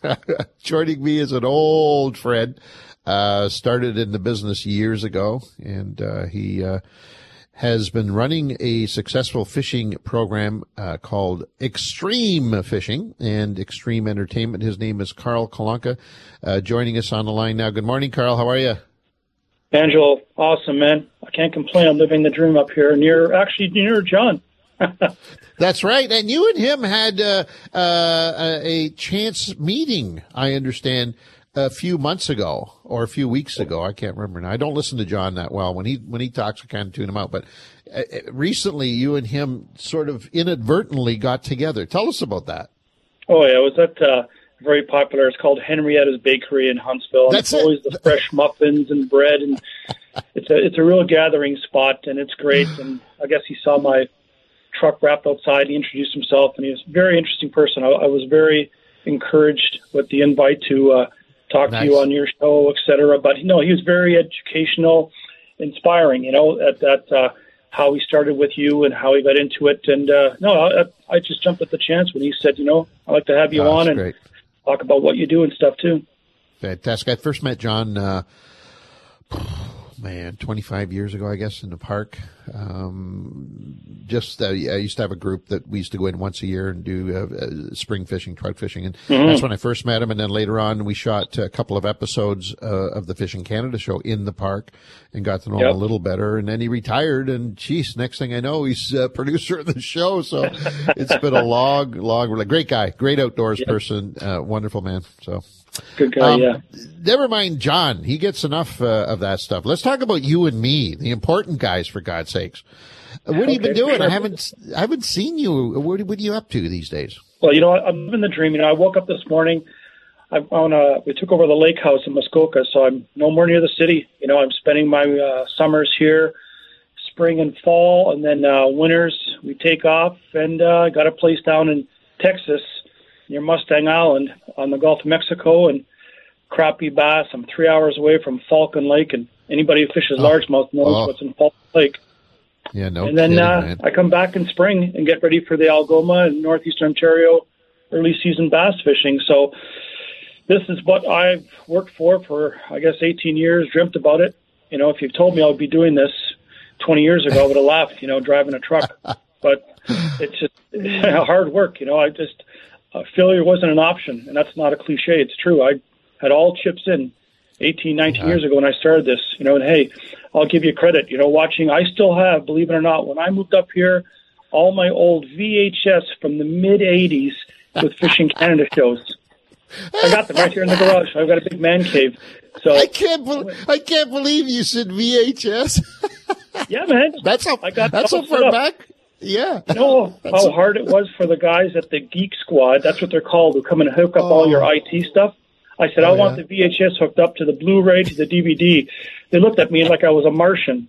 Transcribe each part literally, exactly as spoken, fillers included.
Joining me is an old friend, uh, started in the business years ago, and uh, he uh, has been running a successful fishing program uh, called Extreme Fishing and Extreme Entertainment. His name is Carl Kalanka, uh, joining us on the line now. Good morning, Carl. How are you? Angelo, awesome, man. I can't complain. I'm living the dream up here near, actually near John. That's right. And you and him had uh, uh, a chance meeting, I understand, a few months ago or a few weeks ago. I can't remember now. I don't listen to John that well. When he when he talks, I kind of tune him out. But uh, recently, you and him sort of inadvertently got together. Tell us about that. Oh, yeah. It was at uh, very popular. It's called Henrietta's Bakery in Huntsville. And That's it's it. always the fresh muffins and bread. And it's a, it's a real gathering spot, and it's great. And I guess he saw my truck wrapped outside. He introduced himself, and he was a very interesting person. I, I was very encouraged with the invite to uh, talk Nice. to you on your show, et cetera. But no, he was very educational, inspiring, you know, at that, uh, how he started with you and how he got into it. And uh, no, I, I just jumped at the chance when he said, you know, I'd like to have you Oh, on that's and great. talk about what you do and stuff too. Fantastic. I first met John, uh, man, twenty-five years ago, I guess, in the park. Um, just, uh, I used to have a group that we used to go in once a year and do uh, uh, spring fishing, trout fishing. And Mm-hmm. that's when I first met him. And then later on, we shot a couple of episodes uh, of the Fishing Canada show in the park and got to know him Yep. a little better. And then he retired. And geez, next thing I know, he's uh, producer of the show. So it's been a long, long, great guy, great outdoors Yep. person, uh, wonderful man. So. Good guy, Um, yeah. Never mind John. He gets enough uh, of that stuff. Let's talk about you and me, the important guys, for God's sakes. Uh, What have you been Okay, doing? sure. I haven't, I haven't seen you. What, what are you up to these days? Well, you know, I- I'm living the dream. You know, I woke up this morning. I on a, we took over the lake house in Muskoka, so I'm no more near the city. You know, I'm spending my uh, summers here, spring and fall, and then uh, winters we take off. And uh, I got a place down in Texas near Mustang Island on the Gulf of Mexico, and crappie bass. I'm three hours away from Falcon Lake, and anybody who fishes Oh. largemouth knows Oh. what's in Falcon Lake. Yeah, no And then kidding, uh, man. I come back in spring and get ready for the Algoma and Northeastern Ontario early season bass fishing. So this is what I've worked for for, I guess, eighteen years, dreamt about it. You know, if you've told me I would be doing this twenty years ago, I would have laughed, you know, driving a truck. But it's just hard work, you know. I just, uh, failure wasn't an option, and that's not a cliche. It's true. I had all chips in eighteen, nineteen Yeah. years ago when I started this, you know, and hey, I'll give you credit, you know, watching, I still have, believe it or not, when I moved up here, all my old V H S from the mid eighties with Fishing Canada shows. I got them right here in the garage. I've got a big man cave. So I can't, be- I can't believe you said V H S. yeah, man. That's how, I got that's all how set far up. back. Yeah. You know how hard it was for the guys at the Geek Squad, that's what they're called, who come and hook up all your I T stuff. I said, Oh, I want yeah. the V H S hooked up to the Blu-ray, to the D V D. They looked at me like I was a Martian.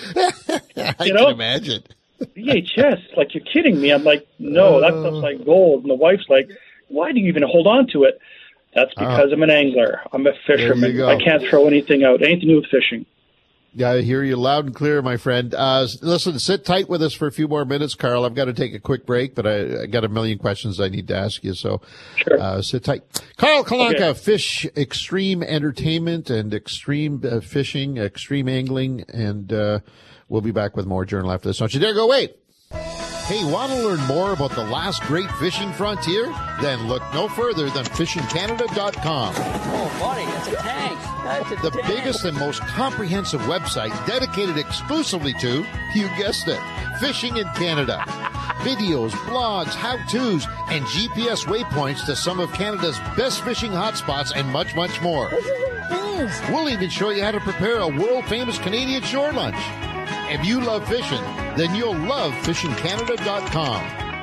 I You can know? imagine. V H S? Like, you're kidding me. I'm like, no, that stuff's like gold. And the wife's like, why do you even hold on to it? That's because I'm an angler. I'm a fisherman. go. I can't throw anything out, anything to do with fishing. Yeah, I hear you loud and clear, my friend. Uh, listen, sit tight with us for a few more minutes, Carl. I've got to take a quick break, but I, I got a million questions I need to ask you, so Sure. uh, sit tight. Carl Kalanka, Okay. Fish Extreme Entertainment and Extreme uh, Fishing, Extreme Angling, and uh, we'll be back with more Journal after this. Don't you dare go away. Hey, want to learn more about the last great fishing frontier? Then look no further than fishing canada dot com. Oh, buddy, that's a tank. That's a The tank. biggest and most comprehensive website dedicated exclusively to, you guessed it, fishing in Canada. Videos, blogs, how-tos, and G P S waypoints to some of Canada's best fishing hotspots and much, much more. We'll even show you how to prepare a world-famous Canadian shore lunch. If you love fishing, then you'll love fishing canada dot com.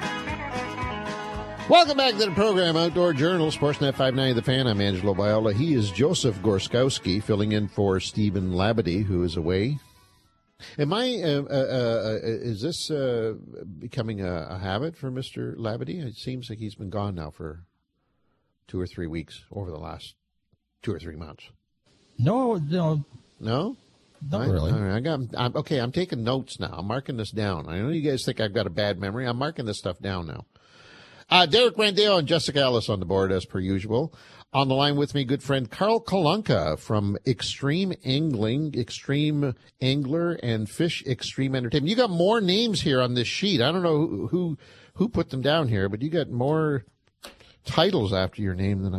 Welcome back to the program, Outdoor Journal, Sportsnet five ninety The Fan. I'm Angelo Viola. He is Joseph Gorskowski, filling in for Stephen Labadie, who is away. Am I, uh, uh, uh, is this uh, becoming a, a habit for Mister Labadie? It seems like he's been gone now for two or three weeks over the last two or three months. No, no, No? not I, really. All right, I got. I'm, okay, I'm taking notes now. I'm marking this down. I know you guys think I've got a bad memory. I'm marking this stuff down now. Uh, Derek Randale and Jessica Ellis on the board as per usual. On the line with me, good friend Carl Kolunka from Extreme Angling, Extreme Angler, and Fish Extreme Entertainment. You got more names here on this sheet. I don't know who who, who put them down here, but you got more titles after your name than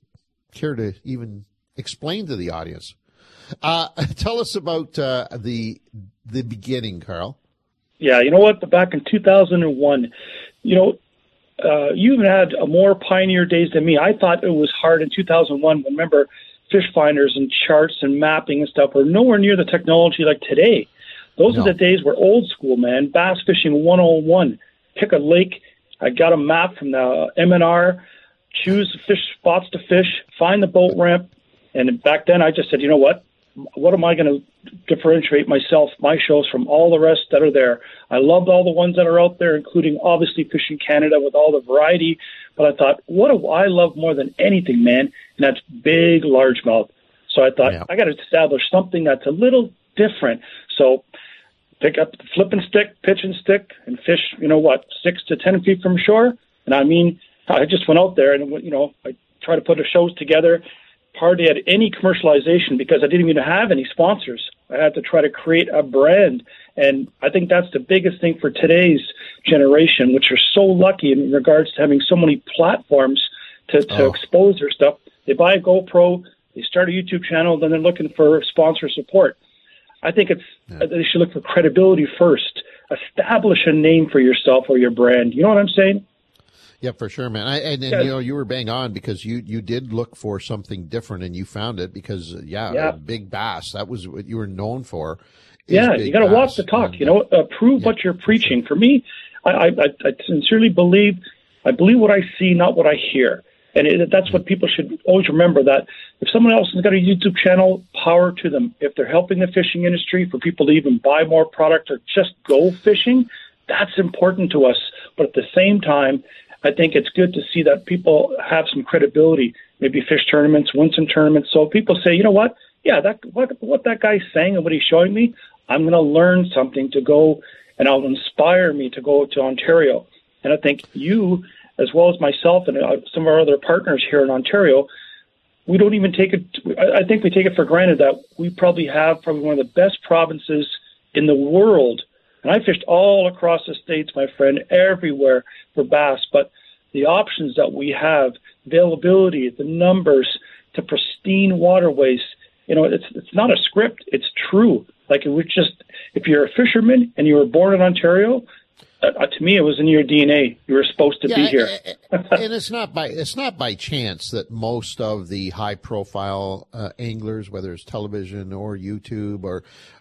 I care to even explain to the audience. Uh, tell us about uh, the the beginning, Carl. Yeah, you know what? Back in two thousand one, you know, uh, you even had a more pioneer days than me. I thought it was hard in two thousand one. Remember, fish finders and charts and mapping and stuff were nowhere near the technology like today. Those no. are the days where old school, man. Bass fishing one oh one. Pick a lake. I got a map from the M N R. Choose fish spots to fish. Find the boat ramp. And back then, I just said, you know what? What am I going to differentiate myself, my shows from all the rest that are there? I loved all the ones that are out there, including obviously Fishing Canada with all the variety. But I thought, what do I love more than anything, man? And that's big largemouth. So I thought, yeah. I got to establish something that's a little different. So pick up the flipping stick, pitch and stick, and fish, you know what, six to ten feet from shore. And I mean, I just went out there and, you know, I tried to put the shows together. Hardly had any commercialization because I didn't even have any sponsors. I had to try to create a brand. And I think that's the biggest thing for today's generation, which are so lucky in regards to having so many platforms to, to oh. expose their stuff. They buy a GoPro, they start a YouTube channel, then they're looking for sponsor support. I think it's yeah. they should look for credibility first. Establish a name for yourself or your brand. You know what I'm saying? Yeah, for sure, man. I, and, and yeah. you know, you were bang on because you, you did look for something different and you found it because, yeah, yeah. big bass, that was what you were known for. Yeah, you got to walk the talk, and, you know, uh, prove yeah, what you're preaching. For, sure. for me, I, I, I sincerely believe, I believe what I see, not what I hear. And it, that's what people should always remember, that if someone else has got a YouTube channel, power to them. If they're helping the fishing industry for people to even buy more product or just go fishing, that's important to us. But at the same time, I think it's good to see that people have some credibility, maybe fish tournaments, win some tournaments. So people say, you know what? Yeah, that what, what that guy's saying and what he's showing me, I'm going to learn something to go, and it'll inspire me to go to Ontario. And I think you, as well as myself and some of our other partners here in Ontario, we don't even take it, I think we take it for granted that we probably have probably one of the best provinces in the world. And I fished all across the States, my friend, everywhere for bass. But the options that we have, availability, the numbers to pristine waterways, you know, it's it's not a script. It's true. Like it was just, if you're a fisherman and you were born in Ontario, uh, to me, it was in your D N A. You were supposed to yeah, be here. And it's not by it's not by chance that most of the high-profile uh, anglers, whether it's television or YouTube or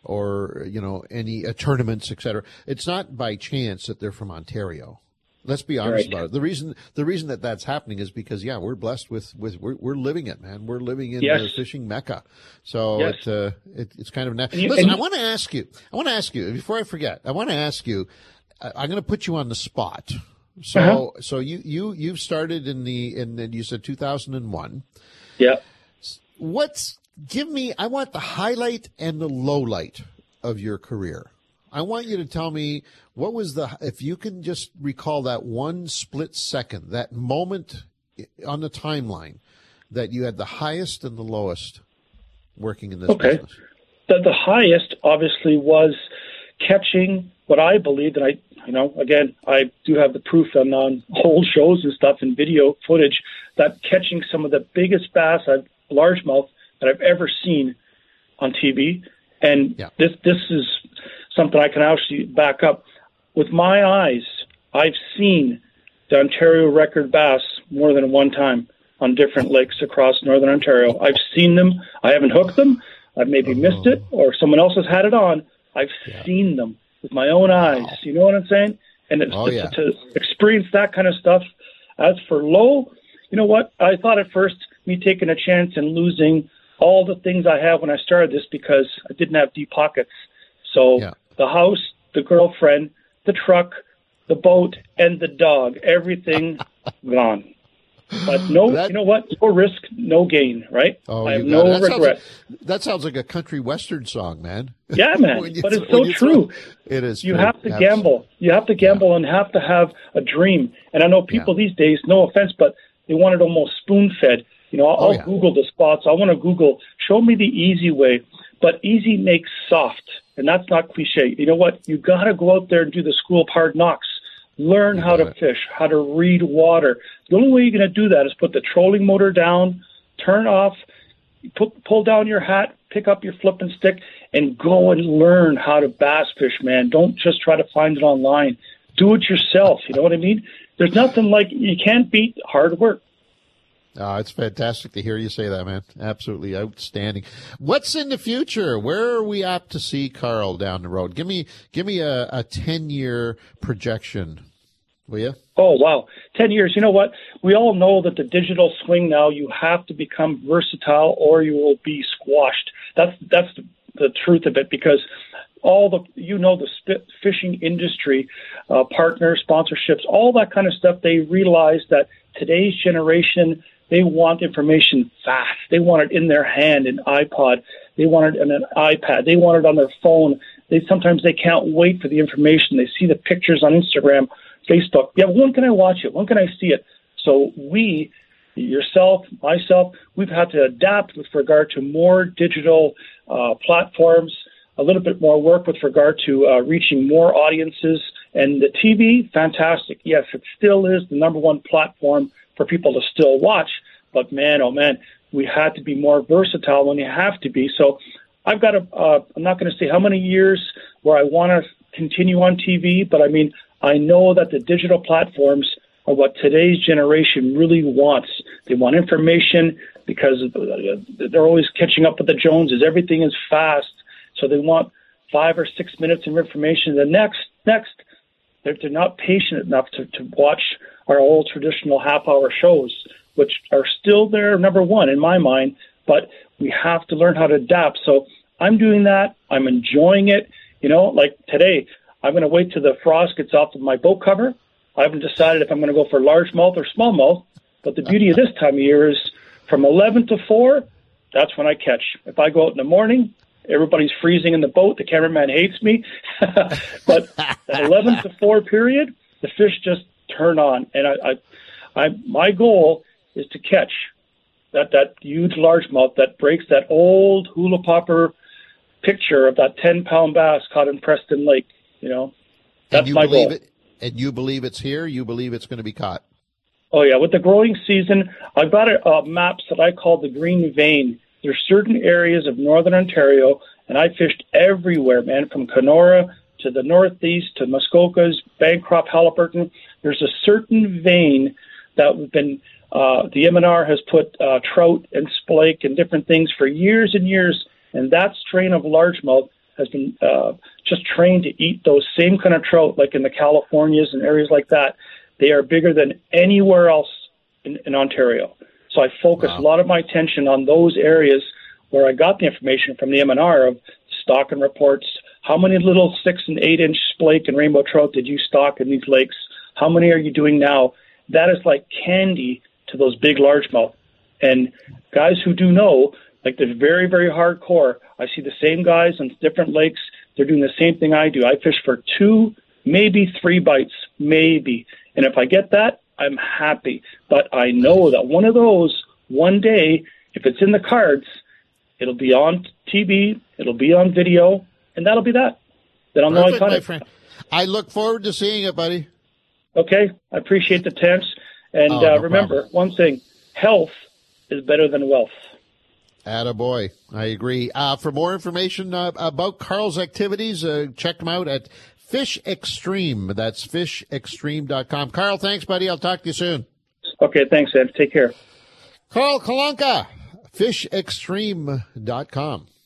or you know any uh, tournaments, et cetera, it's not by chance that they're from Ontario. Let's be honest right. about it. The reason the reason that that's happening is because yeah, we're blessed with with we're, we're living it, man. We're living in yes. the fishing mecca. So yes. it, uh, it it's kind of na- you, listen. I want to ask you. I want to ask you before I forget. I want to ask you. I'm going to put you on the spot. So, uh-huh. so you, you, you've started in the, in, in you said two thousand one. Yeah. What's, give me, I want the highlight and the low light of your career. I want you to tell me what was the, if you can just recall that one split second, that moment on the timeline that you had the highest and the lowest working in this okay. business. The, the highest obviously was catching what I believe that I, you know, again, I do have the proof on, on old shows and stuff and video footage that catching some of the biggest bass, I've, largemouth, that I've ever seen on T V. And yeah. this this is something I can actually back up. With my eyes, I've seen the Ontario record bass more than one time on different lakes across northern Ontario. I've seen them. I haven't hooked them. I've maybe oh. missed it, or someone else has had it on. I've yeah. seen them with my own eyes. Wow. You know what I'm saying? And it's, oh, yeah. to, to experience that kind of stuff. As for low, you know what? I thought at first me taking a chance and losing all the things I have when I started this because I didn't have deep pockets. So yeah. the house, the girlfriend, the truck, the boat, and the dog, everything gone. But no, That- you know what? No risk, no gain, right? Oh, I have you got no it. That sounds regret. like, that sounds like a country western song, man. Yeah, man. When you But th- it's so when you true. throw- It is. You true. have to Abs- gamble. You have to gamble and have to have a dream. And I know people these days, no offense, but they want it almost spoon-fed. You know, I'll, Oh, I'll yeah. Google the spots. I want to Google, show me the easy way. But easy makes soft, and that's not cliche. You know what? You got to go out there and do the school of hard knocks. Learn You how got to it. fish, how to read water. The only way you're going to do that is put the trolling motor down, turn off, put, pull down your hat, pick up your flipping stick, and go and learn how to bass fish, man. Don't just try to find it online. Do it yourself. You know what I mean? There's nothing like, you can't beat hard work. Oh, it's fantastic to hear you say that, man. Absolutely outstanding. What's in the future? Where are we apt to see Carl down the road? Give me, give me a, a ten-year projection, will you? Oh, wow. ten years. You know what? We all know that the digital swing now, you have to become versatile or you will be squashed. That's that's the, the truth of it, because all the, you know, the sp- fishing industry, uh, partners, sponsorships, all that kind of stuff, they realize that today's generation, they want information fast. They want it in their hand, an iPod. They want it in an iPad. They want it on their phone. They sometimes they can't wait for the information. They see the pictures on Instagram, Facebook. Yeah, when can I watch it? When can I see it? So we, yourself, myself, we've had to adapt with regard to more digital uh, platforms, a little bit more work with regard to uh, reaching more audiences. And the T V, fantastic. Yes, it still is the number one platform for people to still watch. But man, oh man, we had to be more versatile when you have to be. So I've got a, uh, I'm not going to say how many years where I want to continue on T V, but I mean, I know that the digital platforms are what today's generation really wants. They want information because they're always catching up with the Joneses. Everything is fast. So they want five or six minutes of information. The next, next, they're, they're not patient enough to, to watch our old traditional half-hour shows, which are still there, number one in my mind, but we have to learn how to adapt. So I'm doing that. I'm enjoying it. You know, like today, I'm going to wait till the frost gets off of my boat cover. I haven't decided if I'm going to go for largemouth or smallmouth, but the beauty of this time of year is from eleven to four, that's when I catch. If I go out in the morning, everybody's freezing in the boat. The cameraman hates me. But that eleven to four period, the fish just turn on. And I, I, I, my goal is to catch that, that huge largemouth that breaks that old hula popper picture of that ten-pound bass caught in Preston Lake. You know, that's and you my believe goal. it, and you believe it's here. You believe it's going to be caught. Oh, yeah. With the growing season, I've got a, uh, maps that I call the Green Vein. There's certain areas of northern Ontario, and I fished everywhere, man, from Kenora to the northeast to Muskokas, Bancroft, Halliburton. There's a certain vein that we've been, uh, the M N R has put uh, trout and splake and different things for years and years, and that strain of largemouth has been uh, just trained to eat those same kind of trout, like in the Californias and areas like that. They are bigger than anywhere else in, in Ontario. So I focus Wow. a lot of my attention on those areas where I got the information from the M N R of stocking reports. How many little six and eight inch splake and rainbow trout did you stock in these lakes? How many are you doing now? That is like candy to those big largemouth. And guys who do know, like the very, very hardcore, I see the same guys on different lakes. They're doing the same thing I do. I fish for two, maybe three bites, maybe. And if I get that, I'm happy. But I know that one of those, one day, if it's in the cards, it'll be on T V, it'll be on video, and that'll be that. Then I'll know I Perfect, caught my it. friend. I look forward to seeing it, buddy. Okay, I appreciate the tense. And Oh, uh, no remember, problem. one thing, health is better than wealth. Attaboy. I agree. Uh, for more information uh, about Carl's activities, uh, check them out at Fish Extreme. That's fish extreme dot com. Carl, thanks, buddy. I'll talk to you soon. Okay, thanks, Ed. Take care. Carl Kalanka, fish extreme dot com.